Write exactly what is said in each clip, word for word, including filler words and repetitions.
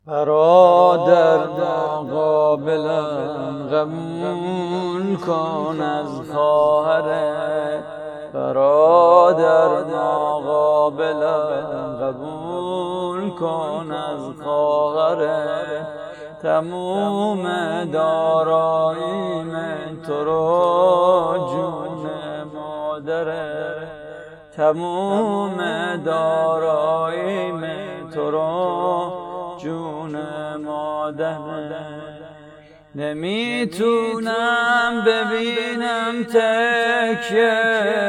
برادر ناقابلم قبول کن از خواهرت، برادر ناقابلم قبول کن از خواهرت. تموم داراییم تو رو جون مادرت، تموم داراییم تو رو جون مادرت. نمیتونم ببینم تکیه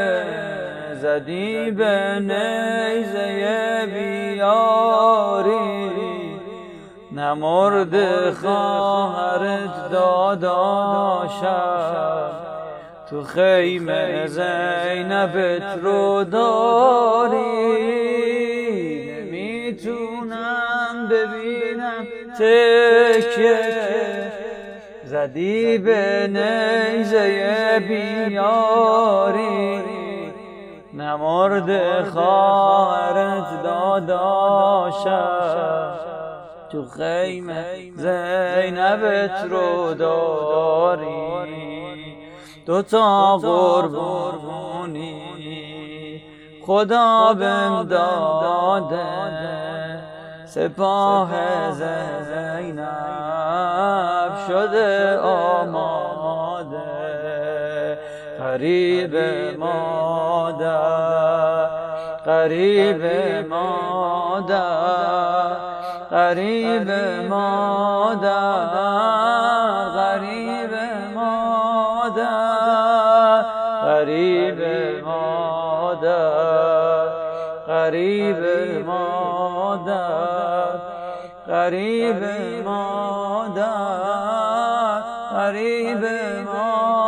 زدی به نیزه بیاری، نمرد خواهرت داداشم تو خیمه زینبت رو داری. نمیتونم ببینم تکیه زدی به نیزه بیاری، نمرد خواهرت داداشم تو خیمه زینبت رو داری. دوتا قربونی خدا بهم داده، سپاه زینب شده آماده. غریب مادر، غریب مادر، غریب مادر، غریب مادر، غریب مادر، غریب مادر، غریب مادر، غریب مادر.